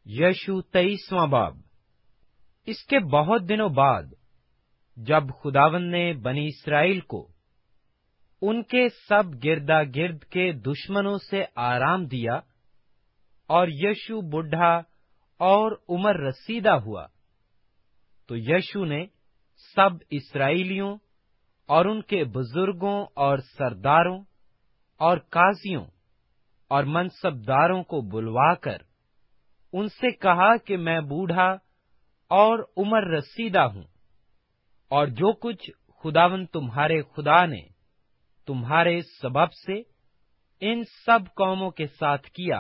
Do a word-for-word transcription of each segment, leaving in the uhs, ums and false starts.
यशु तेईसवां बाब। इस के बहुत दिनों बाद जब खुदावंद ने बनी इस्राएल को उनके सब गिरदा गिर्द के दुश्मनों से आराम दिया और यशु बुढ़ा और उम्र रसीदा हुआ, तो यशु ने सब इस्राएलियों और उनके बुजुर्गों और सरदारों और काजियों और मनसबदारों को बुलवाकर उनसे कहा कि मैं बूढ़ा और उम्र रसीदा हूं, और जो कुछ खुदावंद तुम्हारे खुदा ने तुम्हारे सबब से इन सब कौमों के साथ किया,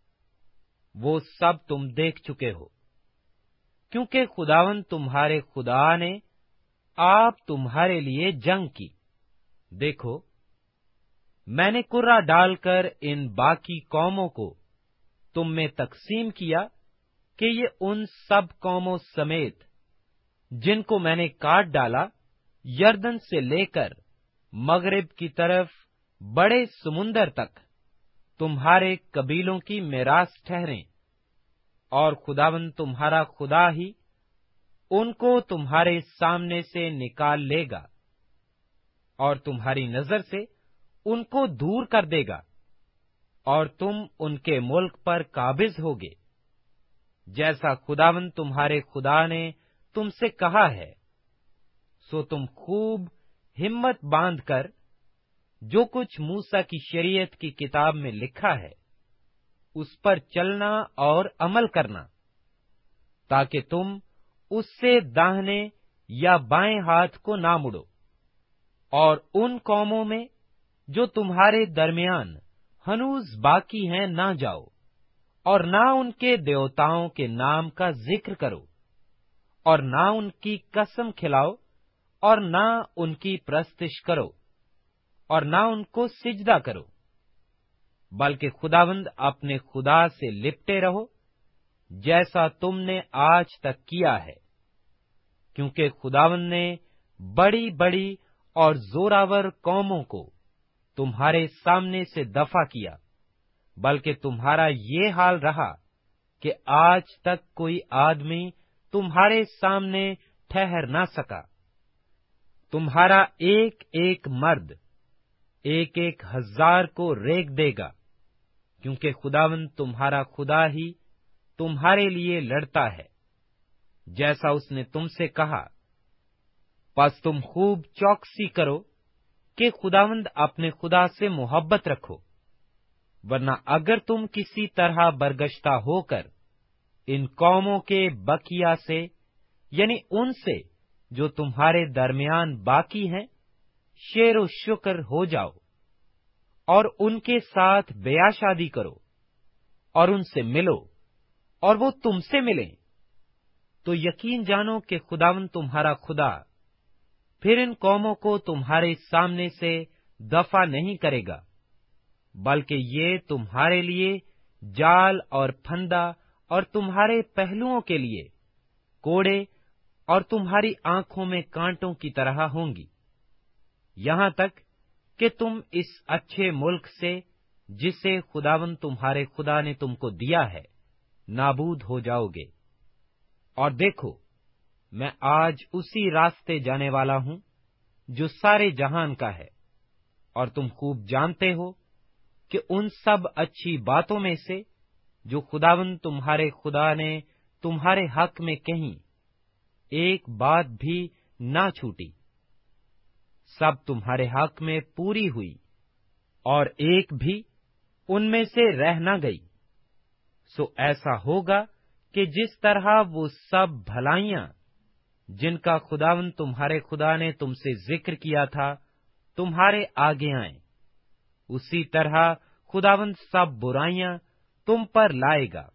वो सब तुम देख चुके हो, क्योंकि खुदावंद तुम्हारे खुदा ने आप तुम्हारे लिए जंग की। देखो, मैंने कुर्रा डालकर इन बाकी कौमों को तुम में तकसीम किया कि ये उन सब कौमों समेत जिनको मैंने काट डाला, यरदन से लेकर मगरिब की तरफ बड़े समुंदर तक तुम्हारे कबीलों की मिरास ठहरें, और खुदावंद तुम्हारा खुदा ही उनको तुम्हारे सामने से निकाल लेगा और तुम्हारी नजर से उनको दूर कर देगा, और तुम उनके मुल्क पर काबिज होगे, जैसा खुदावंद तुम्हारे खुदा ने तुमसे कहा है। सो तुम खूब हिम्मत बांध कर जो कुछ मूसा की शरीयत की किताब में लिखा है उस पर चलना और अमल करना, ताकि तुम उससे दाहिने या बाएं हाथ को ना मुड़ो, और उन कौमों में जो तुम्हारे दरमियान हनूज बाकी हैं ना जाओ, और ना उनके देवताओं के नाम का जिक्र करो, और ना उनकी कसम खिलाओ, और ना उनकी प्रस्तिश करो, और ना उनको सिजदा करो, बल्कि खुदावंद अपने खुदा से लिपटे रहो, जैसा तुमने आज तक किया है, क्योंकि खुदावंद ने बड़ी बड़ी और जोरावर कौमों को तुम्हारे सामने से दफा किया, बल्कि तुम्हारा ये हाल रहा कि आज तक कोई आदमी तुम्हारे सामने ठहर ना सका। तुम्हारा एक एक मर्द एक एक हजार को रेग देगा, क्योंकि खुदावंद तुम्हारा खुदा ही तुम्हारे लिए लड़ता है, जैसा उसने तुमसे कहा। बस तुम खूब चौकसी करो कि खुदावंद अपने खुदा से मोहब्बत रखो, वरना अगर तुम किसी तरह बरगश्ता होकर इन कौमों के बकिया से, यानी उनसे जो तुम्हारे दरमियान बाकी हैं, शेर शुक्र हो जाओ और उनके साथ ब्याह शादी करो और उनसे मिलो और वो तुमसे मिलें, तो यकीन जानो कि खुदावंद तुम्हारा खुदा फिर इन कौमों को तुम्हारे सामने से दफा नहीं करेगा, बल्कि ये तुम्हारे लिए जाल और फंदा और तुम्हारे पहलुओं के लिए कोड़े और तुम्हारी आंखों में कांटों की तरह होंगी, यहां तक कि तुम इस अच्छे मुल्क से, जिसे खुदावंद तुम्हारे खुदा ने तुमको दिया है, नाबूद हो जाओगे। और देखो, मैं आज उसी रास्ते जाने वाला हूं जो सारे जहान का है, और तुम खूब जानते हो कि उन सब अच्छी बातों में से जो खुदावंद तुम्हारे खुदा ने तुम्हारे हक में कहीं, एक बात भी ना छूटी। सब तुम्हारे हक में पूरी हुई, और एक भी उनमें से रह न गई। सो ऐसा होगा कि जिस तरह वो सब भलाइयां जिनका खुदावंद तुम्हारे खुदा ने तुमसे जिक्र किया था तुम्हारे आगे आए, उसी तरह खुदावंद सब बुराइयां तुम पर लाएगा,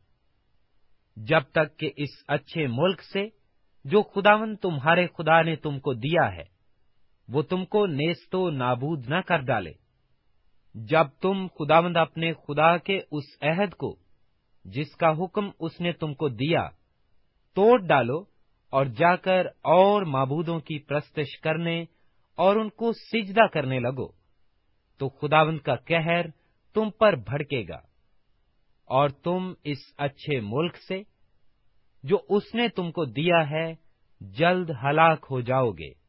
जब तक कि इस अच्छे मुल्क से जो खुदावंद तुम्हारे खुदा ने तुमको दिया है, वो तुमको नेस्तो नाबूद न कर डाले। जब तुम खुदावंद अपने खुदा के उस अहद को, जिसका हुक्म उसने तुमको दिया, तोड़ डालो और जाकर और माबूदों की प्रस्तिश करने और उनको सिजदा करने लगो, तो खुदावंद का कहर तुम पर भड़केगा, और तुम इस अच्छे मुल्क से جو اس نے تم کو دیا ہے جلد ہلاک ہو جاؤ گے۔